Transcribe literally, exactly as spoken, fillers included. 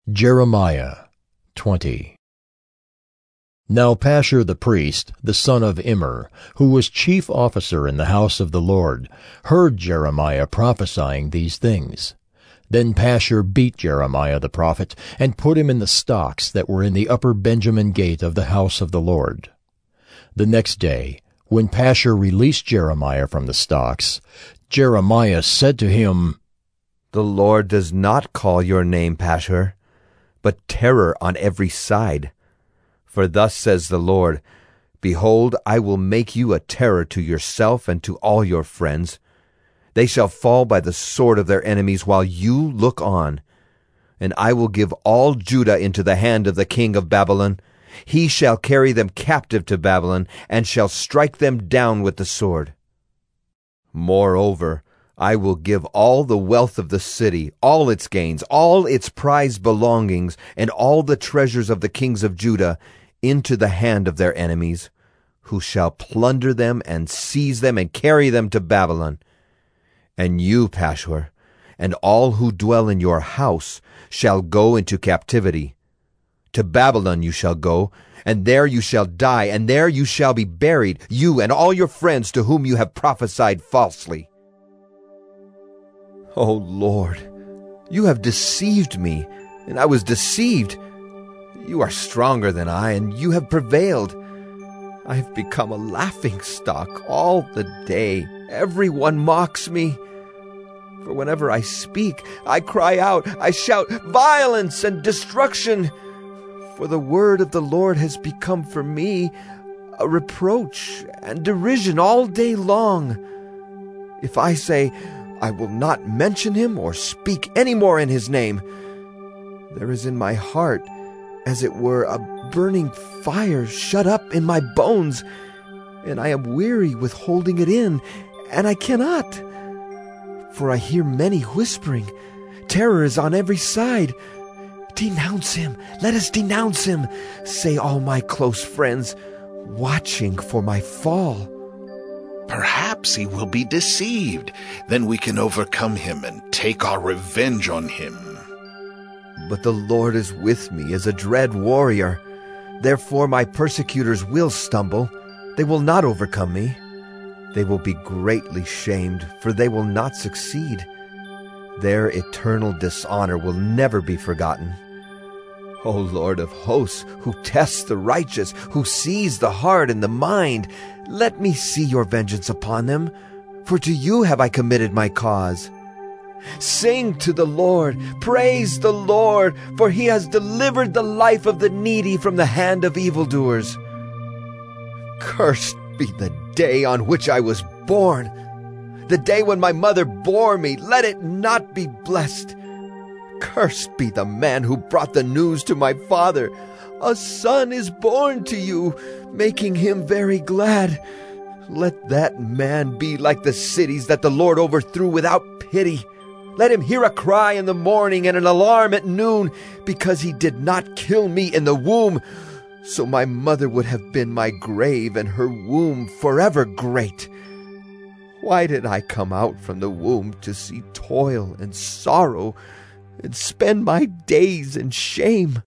Jeremiah twenty. Now Pashur the priest, the son of Immer, who was chief officer in the house of the Lord, heard Jeremiah prophesying these things. Then Pashur beat Jeremiah the prophet, and put him in the stocks that were in the upper Benjamin gate of the house of the Lord. The next day, when Pashur released Jeremiah from the stocks, Jeremiah said to him, The Lord does not call your name Pashur, but terror on every side. For thus says the Lord, Behold, I will make you a terror to yourself and to all your friends. They shall fall by the sword of their enemies while you look on. And I will give all Judah into the hand of the king of Babylon. He shall carry them captive to Babylon, and shall strike them down with the sword. Moreover, I will give all the wealth of the city, all its gains, all its prized belongings, and all the treasures of the kings of Judah into the hand of their enemies, who shall plunder them and seize them and carry them to Babylon. And you, Pashur, and all who dwell in your house shall go into captivity. To Babylon you shall go, and there you shall die, and there you shall be buried, you and all your friends to whom you have prophesied falsely. O Lord, you have deceived me, and I was deceived. You are stronger than I, and you have prevailed. I have become a laughingstock all the day. Everyone mocks me. For whenever I speak, I cry out, I shout violence and destruction. For the word of the Lord has become for me a reproach and derision all day long. If I say, I will not mention him or speak any more in his name, there is in my heart, as it were, a burning fire shut up in my bones, and I am weary with holding it in, and I cannot. For I hear many whispering, terror is on every side. Denounce him, let us denounce him, say all my close friends, watching for my fall. Perhaps he will be deceived. Then we can overcome him and take our revenge on him. But the Lord is with me as a dread warrior. Therefore my persecutors will stumble. They will not overcome me. They will be greatly shamed, for they will not succeed. Their eternal dishonor will never be forgotten. O Lord of hosts, who tests the righteous, who sees the heart and the mind, let me see your vengeance upon them, for to you have I committed my cause. Sing to the Lord, praise the Lord, for he has delivered the life of the needy from the hand of evildoers. Cursed be the day on which I was born, the day when my mother bore me, let it not be blessed. Cursed be the man who brought the news to my father. A son is born to you, making him very glad. Let that man be like the cities that the Lord overthrew without pity. Let him hear a cry in the morning and an alarm at noon, because he did not kill me in the womb. So my mother would have been my grave, and her womb forever great. Why did I come out from the womb to see toil and sorrow, and spend my days in shame?